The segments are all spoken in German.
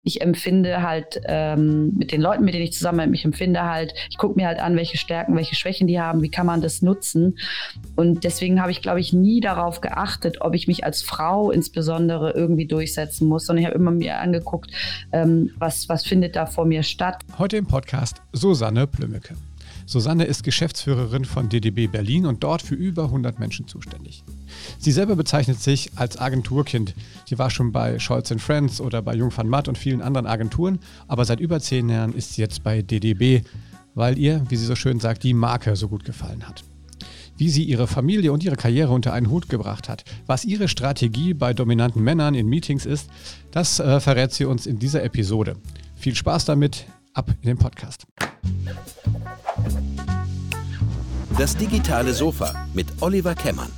Ich empfinde halt mit den Leuten, mit denen ich zusammen bin, ich gucke mir halt an, welche Stärken, welche Schwächen die haben, wie kann man das nutzen. Und deswegen habe ich, glaube ich, nie darauf geachtet, ob ich mich als Frau insbesondere irgendwie durchsetzen muss, sondern ich habe immer mir angeguckt, was findet da vor mir statt. Heute im Podcast Susanne Plümmeke. Susanne ist Geschäftsführerin von DDB Berlin und dort für über 100 Menschen zuständig. Sie selber bezeichnet sich als Agenturkind. Sie war schon bei Scholz & Friends oder bei Jung van Matt und vielen anderen Agenturen, aber seit über 10 Jahren ist sie jetzt bei DDB, weil ihr, wie sie so schön sagt, die Marke so gut gefallen hat. Wie sie ihre Familie und ihre Karriere unter einen Hut gebracht hat, was ihre Strategie bei dominanten Männern in Meetings ist, das verrät sie uns in dieser Episode. Viel Spaß damit, ab in den Podcast. Das digitale Sofa mit Oliver Kemmern.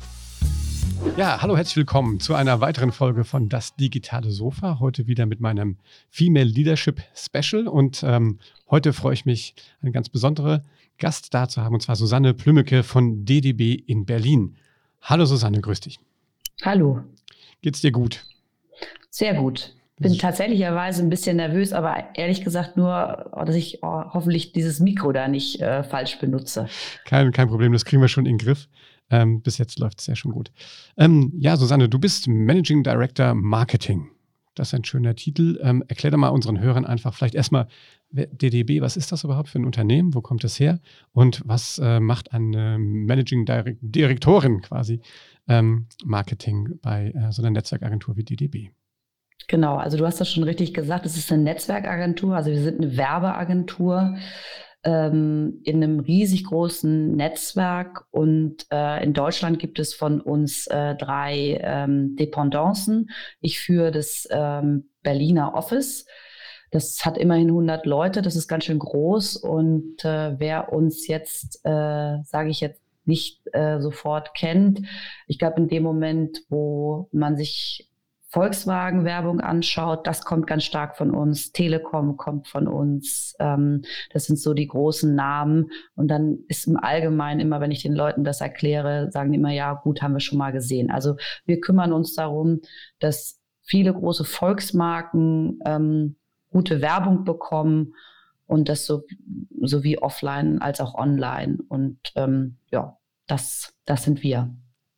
Ja, hallo, herzlich willkommen zu einer weiteren Folge von Das digitale Sofa. Heute wieder mit meinem Female Leadership Special und heute freue ich mich, einen ganz besonderen Gast da zu haben, und zwar Susanne Plümmeke von DDB in Berlin. Hallo Susanne, grüß dich. Hallo. Geht's dir gut? Sehr gut. Bin tatsächlicherweise ein bisschen nervös, aber ehrlich gesagt nur, dass ich hoffentlich dieses Mikro da nicht falsch benutze. Kein Problem, das kriegen wir schon in den Griff. Bis jetzt läuft es ja schon gut. Ja, Susanne, du bist Managing Director Marketing. Das ist ein schöner Titel. Erklär doch mal unseren Hörern einfach vielleicht erstmal, DDB, was ist das überhaupt für ein Unternehmen? Wo kommt es her? Und was macht eine Managing Direktorin quasi Marketing bei so einer Netzwerkagentur wie DDB? Genau, also du hast das schon richtig gesagt, es ist eine Netzwerkagentur, also wir sind eine Werbeagentur in einem riesig großen Netzwerk und in Deutschland gibt es von uns 3 Dependancen. Ich führe das Berliner Office. Das hat immerhin 100 Leute, das ist ganz schön groß und wer uns jetzt, sage ich jetzt, nicht sofort kennt, ich glaube in dem Moment, wo man sich Volkswagen-Werbung anschaut, das kommt ganz stark von uns. Telekom kommt von uns. Das sind so die großen Namen. Und dann ist im Allgemeinen immer, wenn ich den Leuten das erkläre, sagen die immer, ja gut, haben wir schon mal gesehen. Also wir kümmern uns darum, dass viele große Volksmarken gute Werbung bekommen und das sowie offline als auch online. Und ja, das sind wir.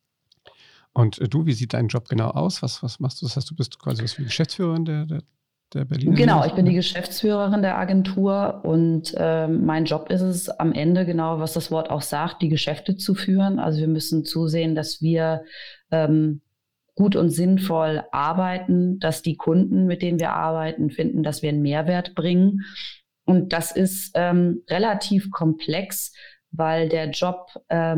Und du, wie sieht dein Job genau aus? Was machst du? Das heißt, du bist quasi was wie Geschäftsführerin der Berliner? Genau, ich bin die Geschäftsführerin der Agentur und mein Job ist es am Ende, genau was das Wort auch sagt, die Geschäfte zu führen. Also wir müssen zusehen, dass wir gut und sinnvoll arbeiten, dass die Kunden, mit denen wir arbeiten, finden, dass wir einen Mehrwert bringen. Und das ist relativ komplex, weil der Job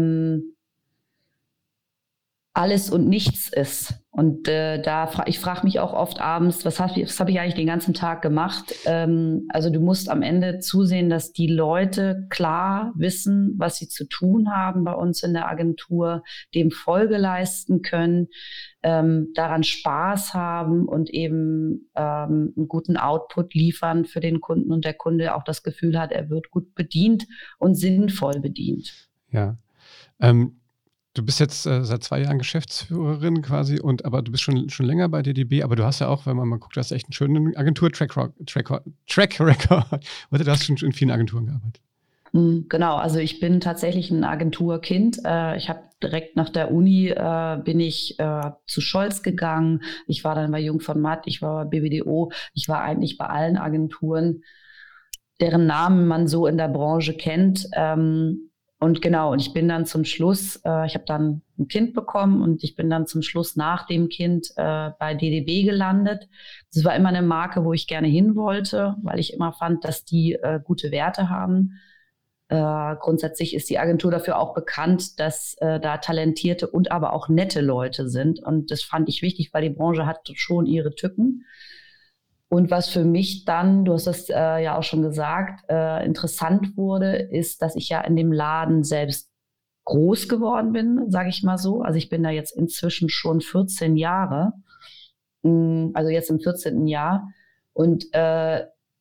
alles und nichts ist. Und ich frage mich auch oft abends, was hab ich eigentlich den ganzen Tag gemacht? Also du musst am Ende zusehen, dass die Leute klar wissen, was sie zu tun haben bei uns in der Agentur, dem Folge leisten können, daran Spaß haben und eben einen guten Output liefern für den Kunden und der Kunde auch das Gefühl hat, er wird gut bedient und sinnvoll bedient. Ja, du bist jetzt seit 2 Jahren Geschäftsführerin quasi, aber du bist schon länger bei DDB, aber du hast ja auch, wenn man mal guckt, du hast echt einen schönen Track-Record. Oder du hast schon in vielen Agenturen gearbeitet. Genau, also ich bin tatsächlich ein Agenturkind. Ich habe direkt nach der Uni bin ich zu Scholz gegangen. Ich war dann bei Jung van Matt, ich war bei BBDO. Ich war eigentlich bei allen Agenturen, deren Namen man so in der Branche kennt. Und genau, und ich bin dann zum Schluss, ich habe dann ein Kind bekommen und ich bin dann zum Schluss nach dem Kind bei DDB gelandet. Das war immer eine Marke, wo ich gerne hin wollte, weil ich immer fand, dass die gute Werte haben. Grundsätzlich ist die Agentur dafür auch bekannt, dass da talentierte und aber auch nette Leute sind. Und das fand ich wichtig, weil die Branche hat schon ihre Tücken. Und was für mich dann, du hast das ja auch schon gesagt, interessant wurde, ist, dass ich ja in dem Laden selbst groß geworden bin, sage ich mal so. Also ich bin da jetzt inzwischen schon 14 Jahre, also jetzt im 14. Jahr. Und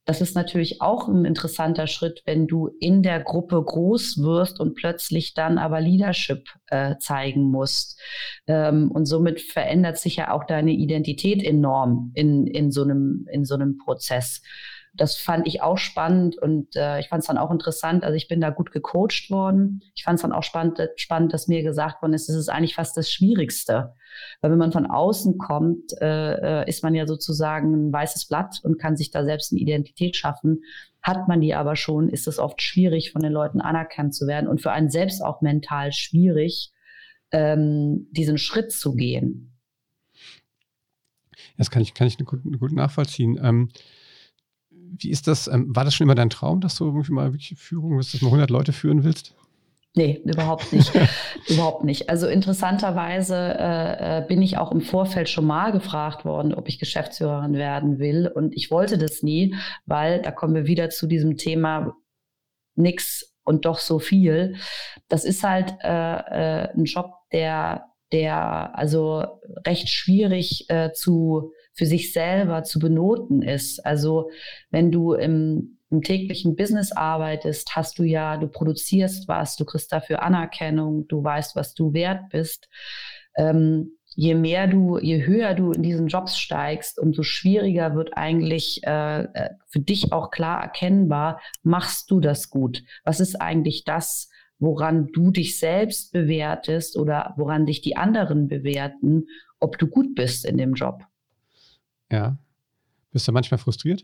das ist natürlich auch ein interessanter Schritt, wenn du in der Gruppe groß wirst und plötzlich dann aber Leadership zeigen musst. Und somit verändert sich ja auch deine Identität enorm in so einem Prozess. Das fand ich auch spannend und ich fand es dann auch interessant. Also ich bin da gut gecoacht worden. Ich fand es dann auch spannend, dass mir gesagt worden ist, das ist eigentlich fast das Schwierigste. Weil wenn man von außen kommt, ist man ja sozusagen ein weißes Blatt und kann sich da selbst eine Identität schaffen. Hat man die aber schon, ist es oft schwierig, von den Leuten anerkannt zu werden und für einen selbst auch mental schwierig, diesen Schritt zu gehen. Das kann ich gut nachvollziehen. Wie ist das? War das schon immer dein Traum, dass du irgendwie mal wirklich Führung, dass du mal 100 Leute führen willst? Nee, überhaupt nicht. Überhaupt nicht. Also interessanterweise bin ich auch im Vorfeld schon mal gefragt worden, ob ich Geschäftsführerin werden will. Und ich wollte das nie, weil da kommen wir wieder zu diesem Thema nix und doch so viel. Das ist halt ein Job, der also recht schwierig für sich selber zu benoten ist. Also wenn du im täglichen Business arbeitest, du produzierst was, du kriegst dafür Anerkennung, du weißt, was du wert bist. Je höher du in diesen Jobs steigst, umso schwieriger wird eigentlich für dich auch klar erkennbar, machst du das gut? Was ist eigentlich das, woran du dich selbst bewertest oder woran dich die anderen bewerten, ob du gut bist in dem Job? Ja. Bist du manchmal frustriert?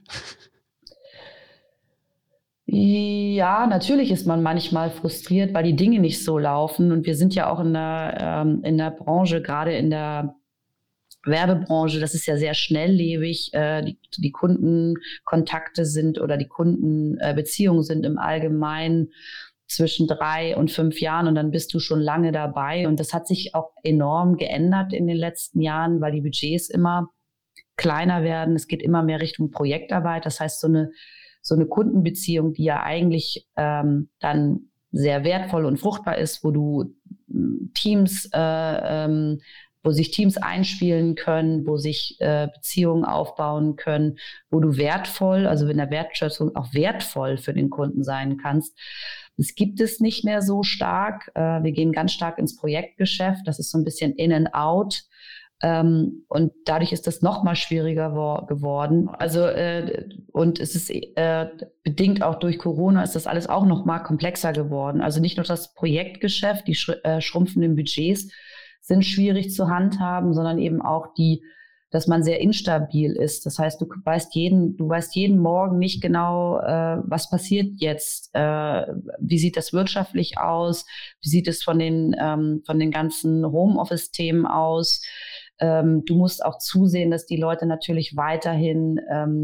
Ja, natürlich ist man manchmal frustriert, weil die Dinge nicht so laufen. Und wir sind ja auch in der Branche, gerade in der Werbebranche, das ist ja sehr schnelllebig. Die Kundenkontakte sind oder die Kundenbeziehungen sind im Allgemeinen zwischen 3 und 5 Jahren und dann bist du schon lange dabei. Und das hat sich auch enorm geändert in den letzten Jahren, weil die Budgets immer kleiner werden. Es geht immer mehr Richtung Projektarbeit. Das heißt, so eine Kundenbeziehung, die ja eigentlich dann sehr wertvoll und fruchtbar ist, wo du wo sich Teams einspielen können, wo sich Beziehungen aufbauen können, wo du wertvoll, also in der Wertschätzung auch wertvoll für den Kunden sein kannst. Das gibt es nicht mehr so stark. Wir gehen ganz stark ins Projektgeschäft. Das ist so ein bisschen in and out. Und dadurch ist das noch mal schwieriger geworden. Also und es ist bedingt auch durch Corona ist das alles auch noch mal komplexer geworden. Also nicht nur das Projektgeschäft, die schrumpfenden Budgets sind schwierig zu handhaben, sondern eben auch dass man sehr instabil ist. Das heißt, du weißt jeden Morgen nicht genau, was passiert jetzt, wie sieht das wirtschaftlich aus, wie sieht es von den ganzen Homeoffice-Themen aus. Du musst auch zusehen, dass die Leute natürlich weiterhin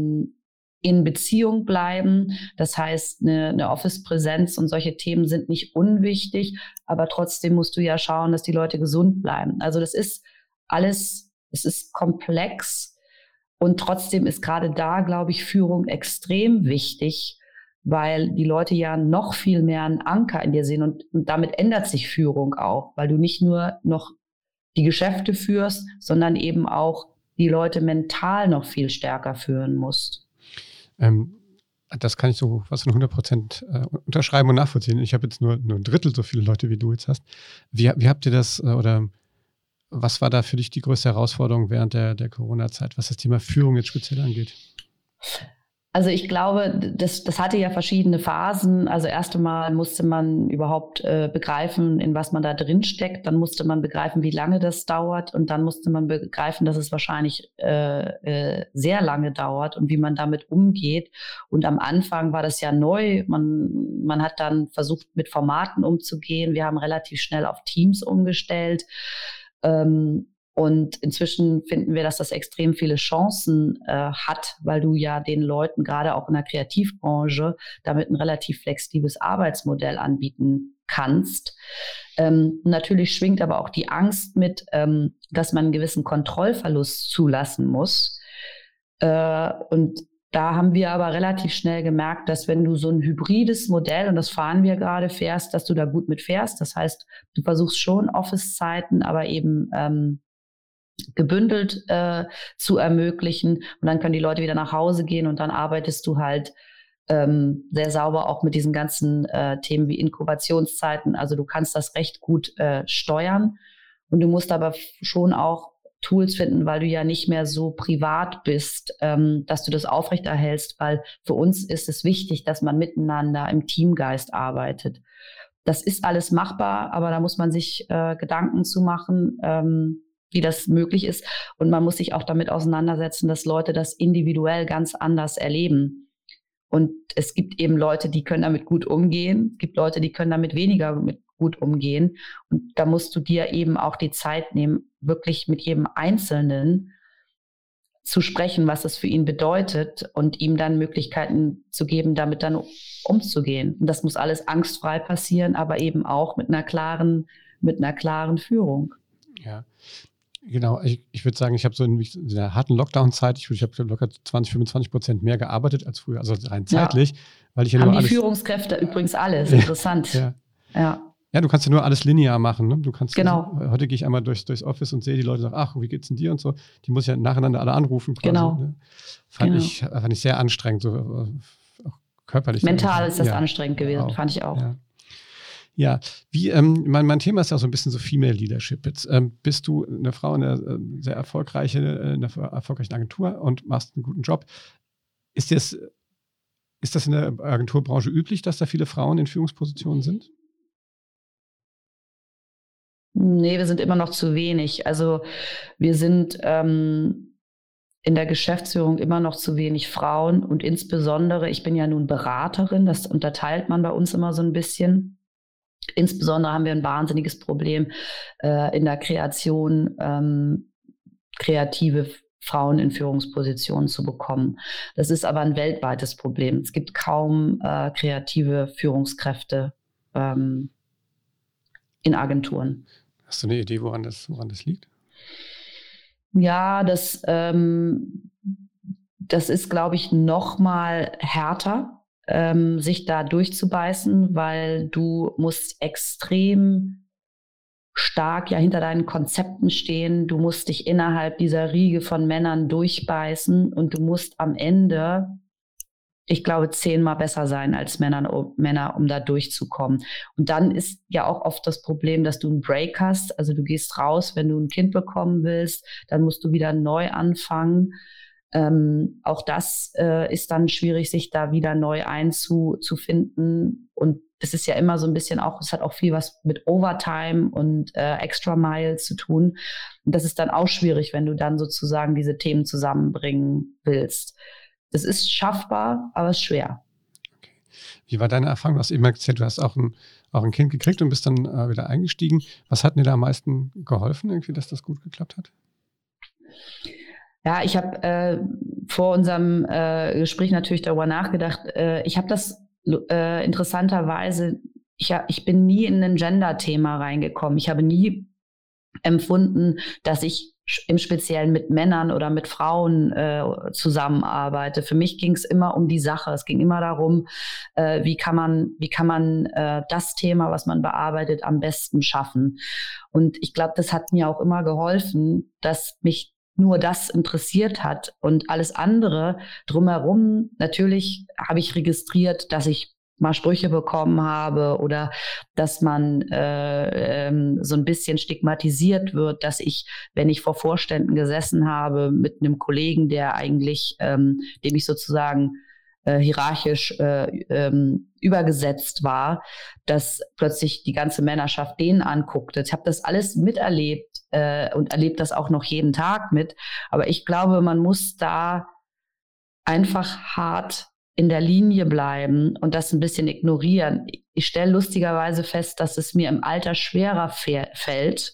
in Beziehung bleiben. Das heißt, eine Office-Präsenz und solche Themen sind nicht unwichtig, aber trotzdem musst du ja schauen, dass die Leute gesund bleiben. Also das ist alles, es ist komplex und trotzdem ist gerade da, glaube ich, Führung extrem wichtig, weil die Leute ja noch viel mehr einen Anker in dir sehen und damit ändert sich Führung auch, weil du nicht nur noch die Geschäfte führst, sondern eben auch die Leute mental noch viel stärker führen musst. Das kann ich so fast 100% unterschreiben und nachvollziehen. Ich habe jetzt nur ein Drittel so viele Leute, wie du jetzt hast. Wie habt ihr das oder was war da für dich die größte Herausforderung während der Corona-Zeit, was das Thema Führung jetzt speziell angeht? Also ich glaube, das hatte ja verschiedene Phasen. Also erst einmal musste man überhaupt begreifen, in was man da drin steckt. Dann musste man begreifen, wie lange das dauert. Und dann musste man begreifen, dass es wahrscheinlich sehr lange dauert und wie man damit umgeht. Und am Anfang war das ja neu. Man hat dann versucht, mit Formaten umzugehen. Wir haben relativ schnell auf Teams umgestellt. Und inzwischen finden wir, dass das extrem viele Chancen hat, weil du ja den Leuten, gerade auch in der Kreativbranche, damit ein relativ flexibles Arbeitsmodell anbieten kannst. Natürlich schwingt aber auch die Angst mit, dass man einen gewissen Kontrollverlust zulassen muss. Und da haben wir aber relativ schnell gemerkt, dass wenn du so ein hybrides Modell, und das fahren wir gerade, fährst, dass du da gut mit fährst. Das heißt, du versuchst schon Office-Zeiten, aber eben gebündelt zu ermöglichen. Und dann können die Leute wieder nach Hause gehen und dann arbeitest du halt sehr sauber auch mit diesen ganzen Themen wie Inkubationszeiten. Also du kannst das recht gut steuern und du musst aber schon auch Tools finden, weil du ja nicht mehr so privat bist, dass du das aufrechterhältst, weil für uns ist es wichtig, dass man miteinander im Teamgeist arbeitet. Das ist alles machbar, aber da muss man sich Gedanken zu machen, wie das möglich ist. Und man muss sich auch damit auseinandersetzen, dass Leute das individuell ganz anders erleben. Und es gibt eben Leute, die können damit gut umgehen. Es gibt Leute, die können damit weniger gut umgehen. Und da musst du dir eben auch die Zeit nehmen, wirklich mit jedem Einzelnen zu sprechen, was es für ihn bedeutet und ihm dann Möglichkeiten zu geben, damit dann umzugehen. Und das muss alles angstfrei passieren, aber eben auch mit einer klaren Führung. Ja. Genau, ich würde sagen, ich habe so in der harten Lockdown-Zeit, ich habe locker 20-25% mehr gearbeitet als früher, also rein zeitlich, weil ich ja haben nur die alles... Führungskräfte übrigens alles, interessant. Ja, du kannst ja nur alles linear machen. Ne? Du kannst genau. Heute gehe ich einmal durchs Office und sehe die Leute sagen, ach, wie geht's denn dir und so. Die muss ich ja nacheinander alle anrufen. Quasi, genau. Ne? Fand ich sehr anstrengend, so auch körperlich. Mental ist das anstrengend gewesen, auch, fand ich auch. Ja, wie mein Thema ist ja so ein bisschen so Female Leadership. Jetzt bist du eine Frau in einer sehr erfolgreichen Agentur und machst einen guten Job. Ist das in der Agenturbranche üblich, dass da viele Frauen in Führungspositionen sind? Nee, wir sind immer noch zu wenig. Also wir sind in der Geschäftsführung immer noch zu wenig Frauen und insbesondere, ich bin ja nun Beraterin, das unterteilt man bei uns immer so ein bisschen. Insbesondere haben wir ein wahnsinniges Problem in der Kreation, kreative Frauen in Führungspositionen zu bekommen. Das ist aber ein weltweites Problem. Es gibt kaum kreative Führungskräfte in Agenturen. Hast du eine Idee, woran das liegt? Ja, das ist, glaube ich, noch mal härter, sich da durchzubeißen, weil du musst extrem stark ja hinter deinen Konzepten stehen. Du musst dich innerhalb dieser Riege von Männern durchbeißen und du musst am Ende, ich glaube, 10-mal besser sein als Männer, um da durchzukommen. Und dann ist ja auch oft das Problem, dass du einen Break hast. Also du gehst raus, wenn du ein Kind bekommen willst, dann musst du wieder neu anfangen. Auch das ist dann schwierig, sich da wieder neu einzufinden. Und es ist ja immer so ein bisschen auch, es hat auch viel was mit Overtime und Extra Mile zu tun. Und das ist dann auch schwierig, wenn du dann sozusagen diese Themen zusammenbringen willst. Das ist schaffbar, aber es ist schwer. Okay. Wie war deine Erfahrung? Du hast eben erzählt, du hast auch ein Kind gekriegt und bist dann wieder eingestiegen. Was hat dir da am meisten geholfen, irgendwie, dass das gut geklappt hat? Ja, ich habe vor unserem Gespräch natürlich darüber nachgedacht. Ich habe das interessanterweise, ich bin nie in ein Gender-Thema reingekommen. Ich habe nie empfunden, dass ich im Speziellen mit Männern oder mit Frauen zusammenarbeite. Für mich ging es immer um die Sache. Es ging immer darum, wie kann man das Thema, was man bearbeitet, am besten schaffen. Und ich glaube, das hat mir auch immer geholfen, dass mich nur das interessiert hat und alles andere drumherum. Natürlich habe ich registriert, dass ich mal Sprüche bekommen habe oder dass man so ein bisschen stigmatisiert wird, dass ich, wenn ich vor Vorständen gesessen habe mit einem Kollegen, der eigentlich, dem ich sozusagen hierarchisch übergesetzt war, dass plötzlich die ganze Männerschaft den anguckte. Ich habe das alles miterlebt und erlebe das auch noch jeden Tag mit. Aber ich glaube, man muss da einfach hart in der Linie bleiben und das ein bisschen ignorieren. Ich stelle lustigerweise fest, dass es mir im Alter schwerer fällt,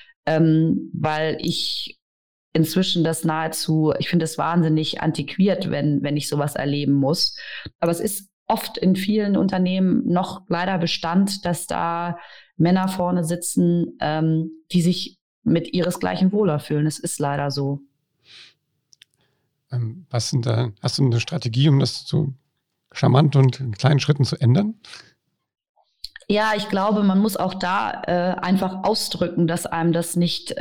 weil ich inzwischen das nahezu, ich finde es wahnsinnig antiquiert, wenn ich sowas erleben muss. Aber es ist oft in vielen Unternehmen noch leider Bestand, dass da Männer vorne sitzen, die sich mit ihresgleichen wohler fühlen. Es ist leider so. Hast du eine Strategie, um das so charmant und in kleinen Schritten zu ändern? Ja, ich glaube, man muss auch da einfach ausdrücken, dass einem das nicht,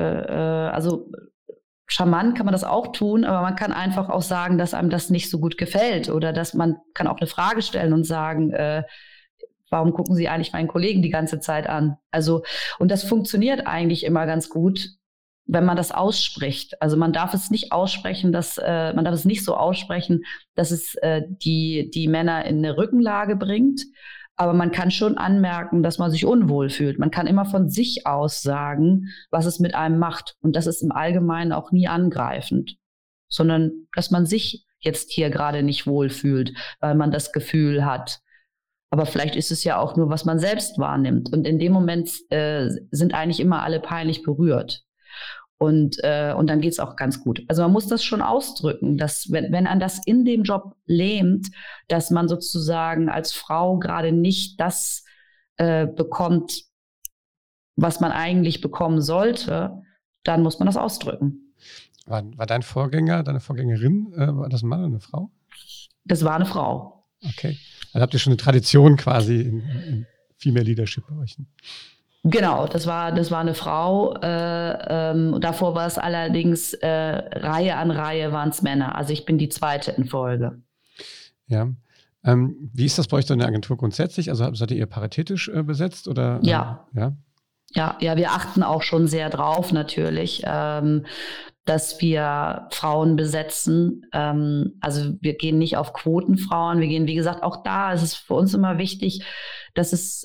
also charmant kann man das auch tun, aber man kann einfach auch sagen, dass einem das nicht so gut gefällt oder dass man kann auch eine Frage stellen und sagen, warum gucken Sie eigentlich meinen Kollegen die ganze Zeit an? Also, und das funktioniert eigentlich immer ganz gut, wenn man das ausspricht. Also man darf es nicht aussprechen, man darf es nicht so aussprechen, dass es die Männer in eine Rückenlage bringt. Aber man kann schon anmerken, dass man sich unwohl fühlt. Man kann immer von sich aus sagen, was es mit einem macht. Und das ist im Allgemeinen auch nie angreifend, sondern dass man sich jetzt hier gerade nicht wohlfühlt, weil man das Gefühl hat. Aber vielleicht ist es ja auch nur, was man selbst wahrnimmt. Und in dem Moment sind eigentlich immer alle peinlich berührt. Und dann geht's auch ganz gut. Also man muss das schon ausdrücken, dass wenn an das in dem Job lähmt, dass man sozusagen als Frau gerade nicht das bekommt, was man eigentlich bekommen sollte, dann muss man das ausdrücken. War dein Vorgänger, deine Vorgängerin, war das ein Mann oder eine Frau? Das war eine Frau. Okay. Also habt ihr schon eine Tradition quasi in Female Leadership bei euch? Genau, das war eine Frau. Davor war es allerdings Reihe an Reihe waren es Männer. Also ich bin die zweite in Folge. Ja. Wie ist das bei euch so in der Agentur grundsätzlich? Also seid ihr paritätisch besetzt oder? Ja. Ja. Ja, wir achten auch schon sehr drauf natürlich, dass wir Frauen besetzen. Also wir gehen nicht auf Quotenfrauen. Wir gehen, wie gesagt, auch da ist es für uns immer wichtig, dass es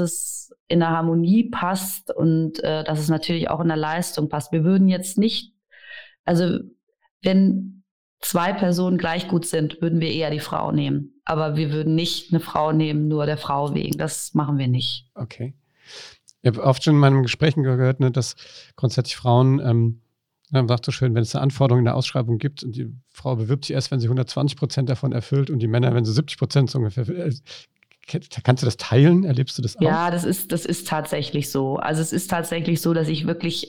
in der Harmonie passt und dass es natürlich auch in der Leistung passt. Wir würden jetzt nicht, also wenn 2 Personen gleich gut sind, würden wir eher die Frau nehmen. Aber wir würden nicht eine Frau nehmen, nur der Frau wegen. Das machen wir nicht. Okay. Ich habe oft schon in meinen Gesprächen gehört, ne, dass grundsätzlich Frauen, man sagt so schön, wenn es eine Anforderung in der Ausschreibung gibt und die Frau bewirbt sich erst, wenn sie 120% davon erfüllt und die Männer, wenn sie 70% so ungefähr. Kannst du das teilen? Erlebst du das auch? Ja, das ist tatsächlich so. Also es ist tatsächlich so, dass ich wirklich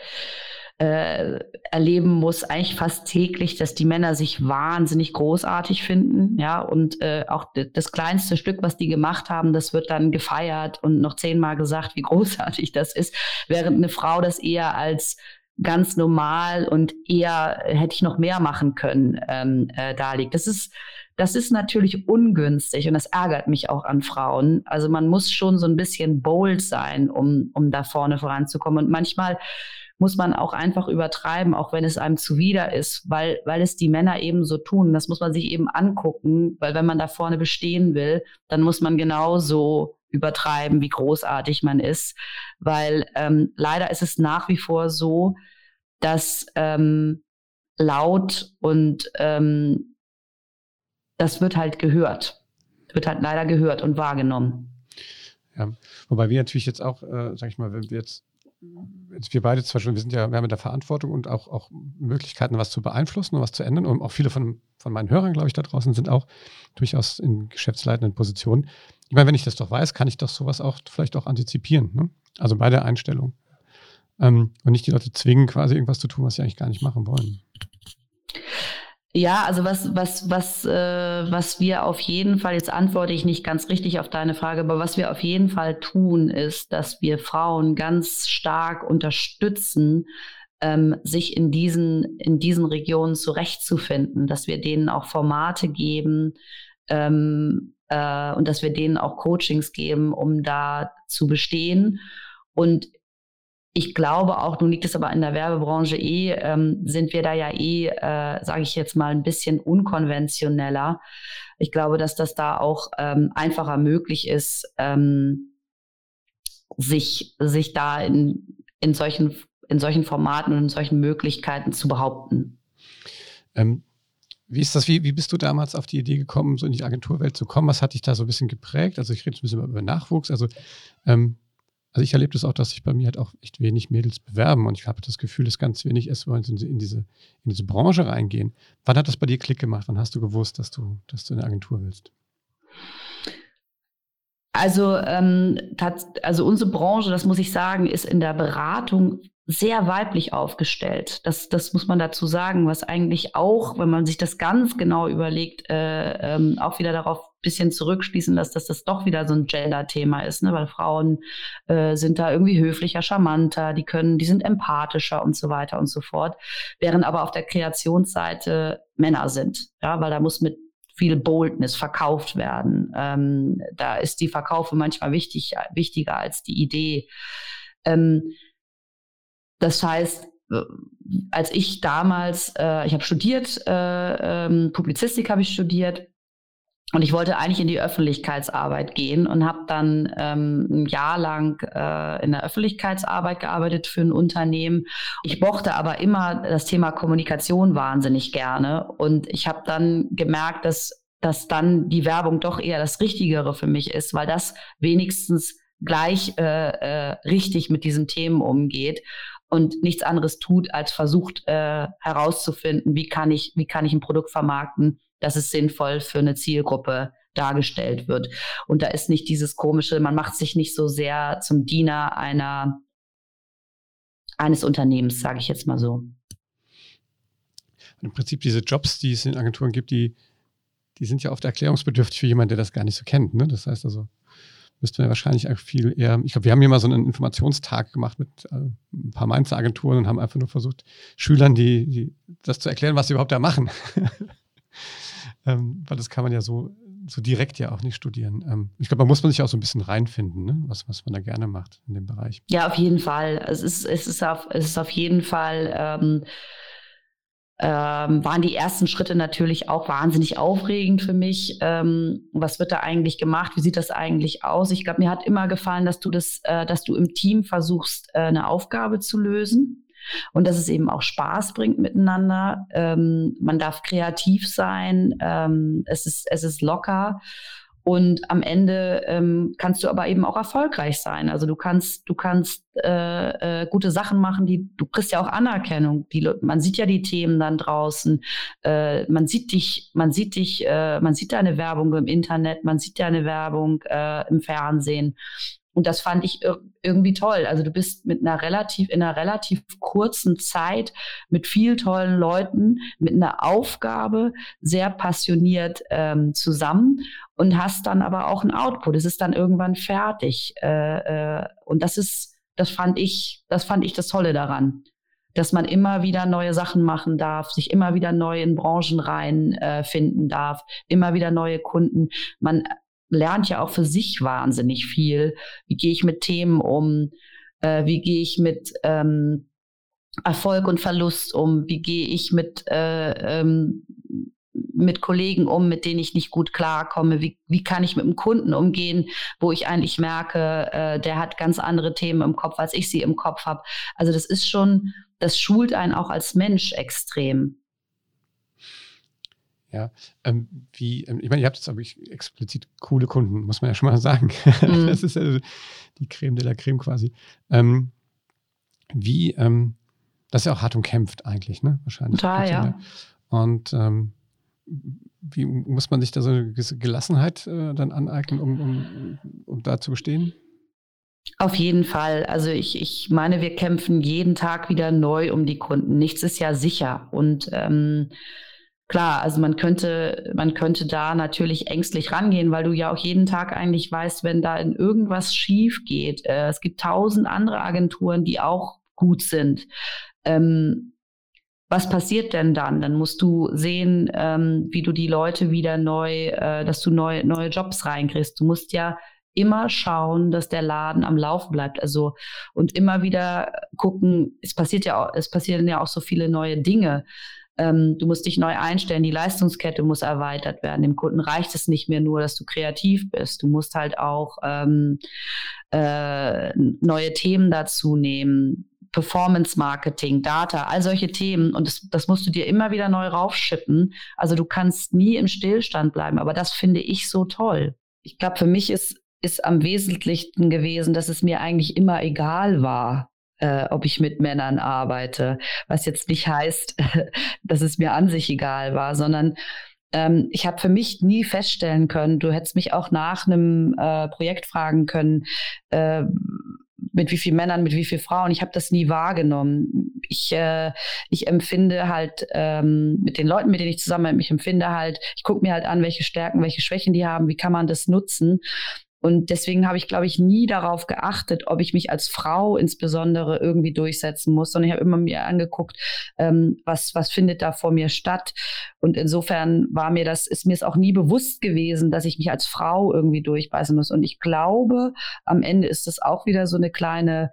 erleben muss, eigentlich fast täglich, dass die Männer sich wahnsinnig großartig finden, ja, und auch das kleinste Stück, was die gemacht haben, das wird dann gefeiert und noch 10-mal gesagt, wie großartig das ist, während eine Frau das eher als ganz normal und eher hätte ich noch mehr machen können, da liegt. Das ist natürlich ungünstig und das ärgert mich auch an Frauen. Also man muss schon so ein bisschen bold sein, um da vorne voranzukommen. Und manchmal muss man auch einfach übertreiben, auch wenn es einem zuwider ist, weil es die Männer eben so tun. Das muss man sich eben angucken, weil wenn man da vorne bestehen will, dann muss man genauso übertreiben, wie großartig man ist. Weil leider ist es nach wie vor so, dass laut und das wird halt gehört. Wird halt leider gehört und wahrgenommen. Ja, wobei wir natürlich jetzt auch, sag ich mal, wenn wir jetzt wir beide zum Beispiel, wir haben in der Verantwortung und auch Möglichkeiten, was zu beeinflussen und was zu ändern. Und auch viele von meinen Hörern, glaube ich, da draußen sind auch durchaus in geschäftsleitenden Positionen. Ich meine, wenn ich das doch weiß, kann ich doch sowas auch vielleicht auch antizipieren. Ne? Also bei der Einstellung. Und nicht die Leute zwingen, quasi irgendwas zu tun, was sie eigentlich gar nicht machen wollen. Ja, also was wir auf jeden Fall, jetzt antworte ich nicht ganz richtig auf deine Frage, aber was wir auf jeden Fall tun, ist, dass wir Frauen ganz stark unterstützen, sich in diesen Regionen zurechtzufinden, dass wir denen auch Formate geben und dass wir denen auch Coachings geben, um da zu bestehen. Und ich glaube auch, nun liegt es aber in der Werbebranche sind wir da ja sage ich jetzt mal, ein bisschen unkonventioneller. Ich glaube, dass das da auch einfacher möglich ist, sich da in solchen Formaten und in solchen Möglichkeiten zu behaupten. Wie ist das? Wie bist du damals auf die Idee gekommen, so in die Agenturwelt zu kommen? Was hat dich da so ein bisschen geprägt? Also ich rede ein bisschen über Nachwuchs. Also ich erlebe das auch, dass sich bei mir halt auch echt wenig Mädels bewerben und ich habe das Gefühl, dass ganz wenig erst in diese Branche reingehen. Wann hat das bei dir Klick gemacht? Wann hast du gewusst, dass du in eine Agentur willst? Also unsere Branche, das muss ich sagen, ist in der Beratung sehr weiblich aufgestellt. Das muss man dazu sagen, was eigentlich auch, wenn man sich das ganz genau überlegt, auch wieder darauf ein bisschen zurückschließen lässt, dass das doch wieder so ein Gender-Thema ist, ne? Weil Frauen sind da irgendwie höflicher, charmanter, die sind empathischer und so weiter und so fort, während aber auf der Kreationsseite Männer sind, ja, weil da muss mit viel Boldness verkauft werden. Da ist die Verkaufe manchmal wichtiger als die Idee. Das heißt, als ich damals, ich habe studiert, Publizistik habe ich studiert und ich wollte eigentlich in die Öffentlichkeitsarbeit gehen und habe dann ein Jahr lang in der Öffentlichkeitsarbeit gearbeitet für ein Unternehmen. Ich mochte aber immer das Thema Kommunikation wahnsinnig gerne und ich habe dann gemerkt, dass dann die Werbung doch eher das Richtigere für mich ist, weil das wenigstens gleich richtig mit diesen Themen umgeht und nichts anderes tut, als versucht herauszufinden, wie kann ich ein Produkt vermarkten, dass es sinnvoll für eine Zielgruppe dargestellt wird. Und da ist nicht dieses komische, man macht sich nicht so sehr zum Diener eines Unternehmens, sage ich jetzt mal so. Im Prinzip diese Jobs, die es in Agenturen gibt, die sind ja oft erklärungsbedürftig für jemanden, der das gar nicht so kennt. Ne? Das heißt also, müssten wir wahrscheinlich auch viel eher, ich glaube, wir haben hier mal so einen Informationstag gemacht mit ein paar Mainzer Agenturen und haben einfach nur versucht, Schülern die das zu erklären, was sie überhaupt da machen. Weil das kann man ja so direkt ja auch nicht studieren. Ich glaube, da muss man sich auch so ein bisschen reinfinden, ne? was man da gerne macht in dem Bereich. Ja, auf jeden Fall. Es ist auf jeden Fall waren die ersten Schritte natürlich auch wahnsinnig aufregend für mich. Was wird da eigentlich gemacht? Wie sieht das eigentlich aus? Ich glaube, mir hat immer gefallen, dass du im Team versuchst, eine Aufgabe zu lösen und dass es eben auch Spaß bringt miteinander. Man darf kreativ sein. Es ist locker. Und am Ende kannst du aber eben auch erfolgreich sein. Also du kannst gute Sachen machen, du kriegst ja auch Anerkennung. Man sieht ja die Themen dann draußen. Man sieht deine Werbung im Internet, man sieht deine Werbung im Fernsehen. Und das fand ich irgendwie toll. Also du bist in einer relativ kurzen Zeit mit vielen tollen Leuten, mit einer Aufgabe sehr passioniert zusammen und hast dann aber auch ein Output. Es ist dann irgendwann fertig. Und das fand ich das Tolle daran, dass man immer wieder neue Sachen machen darf, sich immer wieder neu in Branchen reinfinden darf, immer wieder neue Kunden. Man lernt ja auch für sich wahnsinnig viel. Wie gehe ich mit Themen um? Wie gehe ich mit Erfolg und Verlust um? Wie gehe ich mit Kollegen um, mit denen ich nicht gut klarkomme? Wie kann ich mit einem Kunden umgehen, wo ich eigentlich merke, der hat ganz andere Themen im Kopf, als ich sie im Kopf habe? Also das schult einen auch als Mensch extrem. Ja, ich meine, ihr habt jetzt aber explizit coole Kunden, muss man ja schon mal sagen. Das ist ja die Creme de la Creme quasi. Das ist ja auch hart umkämpft eigentlich, ne? Wahrscheinlich. Total, ja. Und wie muss man sich da so eine gewisse Gelassenheit dann aneignen, um da zu bestehen? Auf jeden Fall. Also ich meine, wir kämpfen jeden Tag wieder neu um die Kunden. Nichts ist ja sicher. Und klar, also man könnte da natürlich ängstlich rangehen, weil du ja auch jeden Tag eigentlich weißt, wenn da in irgendwas schief geht. Es gibt 1000 andere Agenturen, die auch gut sind. Was passiert denn dann? Dann musst du sehen, wie du die Leute wieder dass du neue Jobs reinkriegst. Du musst ja immer schauen, dass der Laden am Laufen bleibt. Also und immer wieder gucken, es passieren ja auch so viele neue Dinge. Du musst dich neu einstellen, die Leistungskette muss erweitert werden. Dem Kunden reicht es nicht mehr nur, dass du kreativ bist. Du musst halt auch neue Themen dazu nehmen, Performance-Marketing, Data, all solche Themen. Und das musst du dir immer wieder neu raufschippen. Also du kannst nie im Stillstand bleiben. Aber das finde ich so toll. Ich glaube, für mich ist am wesentlichsten gewesen, dass es mir eigentlich immer egal war, ob ich mit Männern arbeite, was jetzt nicht heißt, dass es mir an sich egal war, sondern ich habe für mich nie feststellen können, du hättest mich auch nach einem Projekt fragen können, mit wie vielen Männern, mit wie vielen Frauen. Ich habe das nie wahrgenommen. Ich empfinde halt mit den Leuten, mit denen ich zusammen bin, ich gucke mir halt an, welche Stärken, welche Schwächen die haben, wie kann man das nutzen. Und deswegen habe ich, glaube ich, nie darauf geachtet, ob ich mich als Frau insbesondere irgendwie durchsetzen muss, sondern ich habe immer mir angeguckt, was findet da vor mir statt. Und insofern ist mir es auch nie bewusst gewesen, dass ich mich als Frau irgendwie durchbeißen muss. Und ich glaube, am Ende ist das auch wieder so eine kleine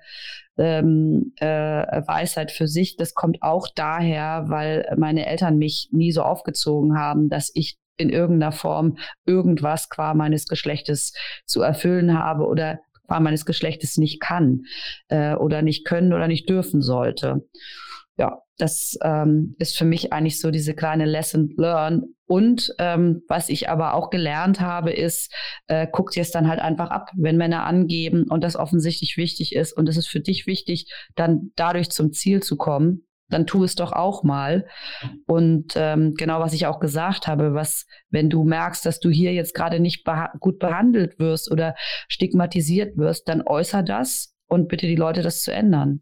Weisheit für sich. Das kommt auch daher, weil meine Eltern mich nie so aufgezogen haben, dass ich in irgendeiner Form irgendwas qua meines Geschlechtes zu erfüllen habe oder qua meines Geschlechtes nicht kann oder nicht können oder nicht dürfen sollte. Ja, das ist für mich eigentlich so diese kleine Lesson learned. Und was ich aber auch gelernt habe, ist, guck dir es dann halt einfach ab, wenn Männer angeben und das offensichtlich wichtig ist und es ist für dich wichtig, dann dadurch zum Ziel zu kommen, dann tu es doch auch mal. Und genau, was ich auch gesagt habe, wenn du merkst, dass du hier jetzt gerade nicht gut behandelt wirst oder stigmatisiert wirst, dann äußer das und bitte die Leute, das zu ändern.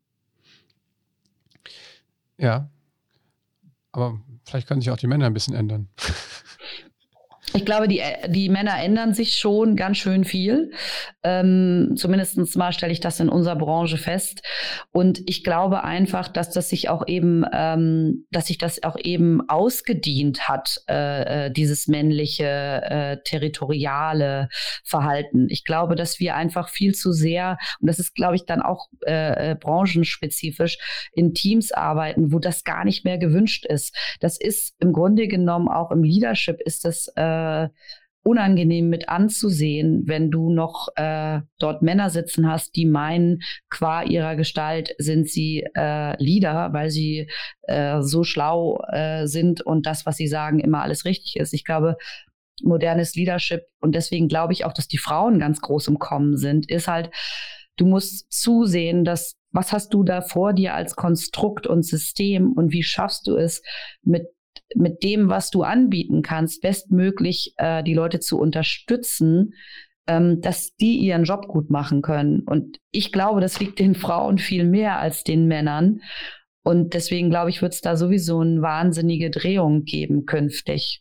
Ja, aber vielleicht können sich auch die Männer ein bisschen ändern. Ich glaube, die Männer ändern sich schon ganz schön viel. Zumindest mal stelle ich das in unserer Branche fest. Und ich glaube einfach, dass sich das auch eben ausgedient hat, dieses männliche, territoriale Verhalten. Ich glaube, dass wir einfach viel zu sehr, und das ist, glaube ich, dann auch branchenspezifisch, in Teams arbeiten, wo das gar nicht mehr gewünscht ist. Das ist im Grunde genommen auch im Leadership ist das unangenehm mit anzusehen, wenn du noch dort Männer sitzen hast, die meinen, qua ihrer Gestalt sind sie Leader, weil sie so schlau sind und das, was sie sagen, immer alles richtig ist. Ich glaube, modernes Leadership, und deswegen glaube ich auch, dass die Frauen ganz groß im Kommen sind, ist halt, du musst zusehen, dass was hast du da vor dir als Konstrukt und System und wie schaffst du es, mit dem, was du anbieten kannst, bestmöglich die Leute zu unterstützen, dass die ihren Job gut machen können. Und ich glaube, das liegt den Frauen viel mehr als den Männern. Und deswegen, glaube ich, wird es da sowieso eine wahnsinnige Drehung geben künftig.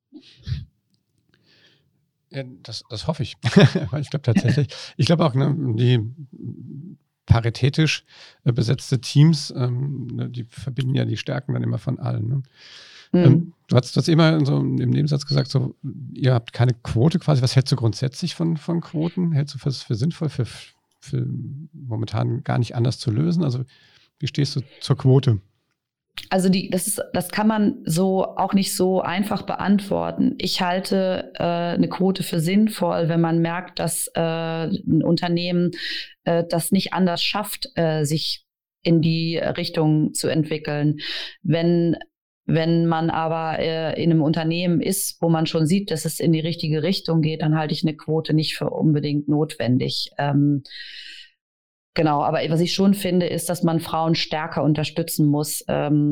Ja, das hoffe ich. Ich glaube tatsächlich, auch, die paritätisch besetzte Teams, die verbinden ja die Stärken dann immer von allen. Ne? Du hast immer so im Nebensatz gesagt, so, ihr habt keine Quote quasi. Was hältst du grundsätzlich von Quoten? Hältst du für sinnvoll, für momentan gar nicht anders zu lösen? Also wie stehst du zur Quote? Also das kann man so auch nicht so einfach beantworten. Ich halte eine Quote für sinnvoll, wenn man merkt, dass ein Unternehmen das nicht anders schafft, sich in die Richtung zu entwickeln. Wenn man aber in einem Unternehmen ist, wo man schon sieht, dass es in die richtige Richtung geht, dann halte ich eine Quote nicht für unbedingt notwendig. Genau, aber was ich schon finde, ist, dass man Frauen stärker unterstützen muss,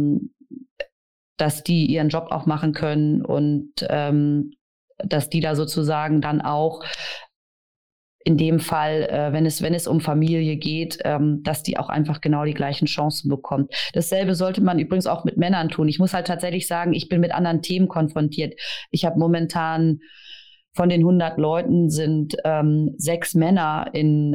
dass die ihren Job auch machen können und dass die da sozusagen dann auch in dem Fall, wenn es um Familie geht, dass die auch einfach genau die gleichen Chancen bekommt. Dasselbe sollte man übrigens auch mit Männern tun. Ich muss halt tatsächlich sagen, ich bin mit anderen Themen konfrontiert. Ich habe momentan von den 100 Leuten sind 6 Männer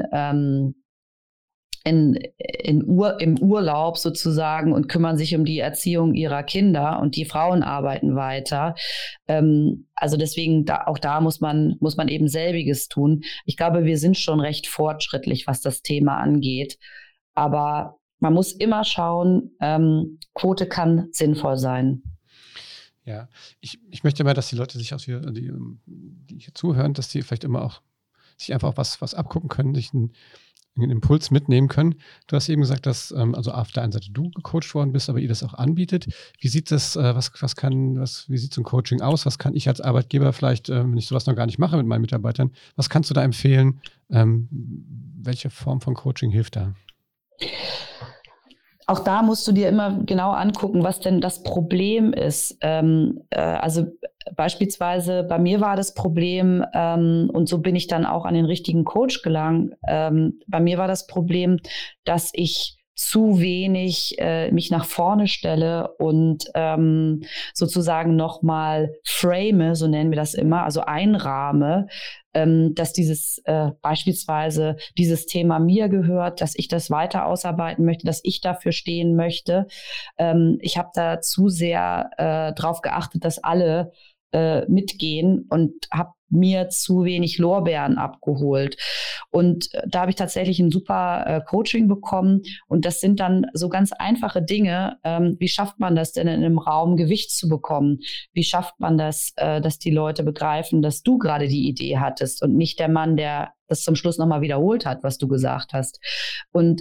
im Urlaub sozusagen und kümmern sich um die Erziehung ihrer Kinder und die Frauen arbeiten weiter. Also deswegen, auch da muss man eben selbiges tun. Ich glaube, wir sind schon recht fortschrittlich, was das Thema angeht. Aber man muss immer schauen, Quote kann sinnvoll sein. Ja, ich möchte mal, dass die Leute sich die hier zuhören, dass die vielleicht immer auch sich einfach was abgucken können, sich einen Impuls mitnehmen können. Du hast eben gesagt, dass also auf der einen Seite du gecoacht worden bist, aber ihr das auch anbietet. Wie sieht das, wie sieht so ein Coaching aus? Was kann ich als Arbeitgeber vielleicht, wenn ich sowas noch gar nicht mache mit meinen Mitarbeitern, was kannst du da empfehlen? Welche Form von Coaching hilft da? Auch da musst du dir immer genau angucken, was denn das Problem ist. Also beispielsweise bei mir war das Problem, und so bin ich dann auch an den richtigen Coach gelangt. Bei mir war das Problem, dass ich zu wenig mich nach vorne stelle und sozusagen nochmal frame, so nennen wir das immer, also einrahme, dass dieses beispielsweise dieses Thema mir gehört, dass ich das weiter ausarbeiten möchte, dass ich dafür stehen möchte. Ich habe da zu sehr drauf geachtet, dass alle mitgehen und habe mir zu wenig Lorbeeren abgeholt. Und da habe ich tatsächlich ein super Coaching bekommen. Und das sind dann so ganz einfache Dinge. Wie schafft man das denn in einem Raum, Gewicht zu bekommen? Wie schafft man das, dass die Leute begreifen, dass du gerade die Idee hattest und nicht der Mann, der das zum Schluss nochmal wiederholt hat, was du gesagt hast? Und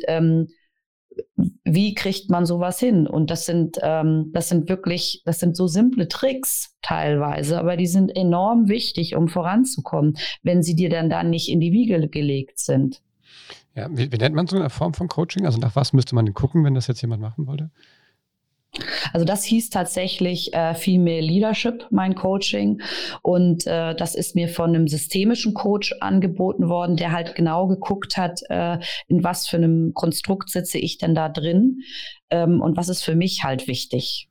wie kriegt man sowas hin? Und das sind so simple Tricks teilweise, aber die sind enorm wichtig, um voranzukommen, wenn sie dir dann nicht in die Wiege gelegt sind. Ja, wie nennt man so eine Form von Coaching? Also nach was müsste man denn gucken, wenn das jetzt jemand machen wollte? Also das hieß tatsächlich Female Leadership, mein Coaching. Und das ist mir von einem systemischen Coach angeboten worden, der halt genau geguckt hat, in was für einem Konstrukt sitze ich denn da drin und was ist für mich halt wichtig.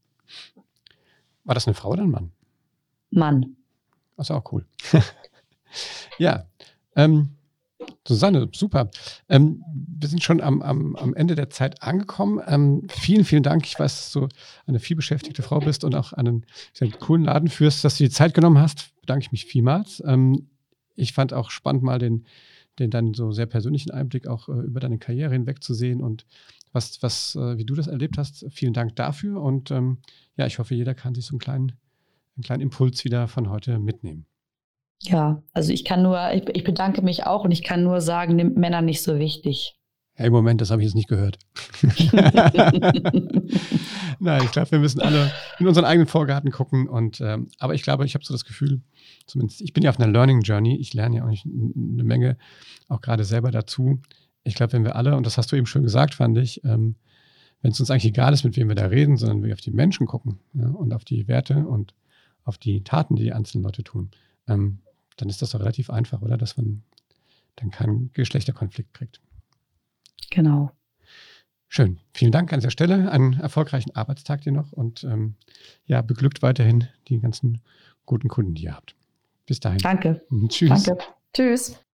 War das eine Frau oder ein Mann? Mann. Das ist auch cool. Ja, Susanne, super. Wir sind schon am Ende der Zeit angekommen. Vielen, vielen Dank. Ich weiß, dass du eine vielbeschäftigte Frau bist und auch einen sehr coolen Laden führst, dass du die Zeit genommen hast. Bedanke ich mich vielmals. Ich fand auch spannend, mal den dann so sehr persönlichen Einblick auch über deine Karriere hinweg zu sehen und wie du das erlebt hast. Vielen Dank dafür. Und ja, ich hoffe, jeder kann sich so einen kleinen Impuls wieder von heute mitnehmen. Ja, also ich bedanke mich auch und ich kann nur sagen, nimmt Männer nicht so wichtig. Hey, Moment, das habe ich jetzt nicht gehört. Nein, ich glaube, wir müssen alle in unseren eigenen Vorgarten gucken. Aber ich glaube, ich habe so das Gefühl, zumindest ich bin ja auf einer Learning Journey. Ich lerne ja auch nicht eine Menge, auch gerade selber dazu. Ich glaube, wenn wir alle, und das hast du eben schon gesagt, fand ich, wenn es uns eigentlich egal ist, mit wem wir da reden, sondern wir auf die Menschen gucken, ja, und auf die Werte und auf die Taten, die einzelnen Leute tun, dann ist das doch relativ einfach, oder? Dass man dann keinen Geschlechterkonflikt kriegt. Genau. Schön. Vielen Dank an dieser Stelle. Einen erfolgreichen Arbeitstag dir noch und ja, beglückt weiterhin die ganzen guten Kunden, die ihr habt. Bis dahin. Danke. Tschüss. Danke. Tschüss.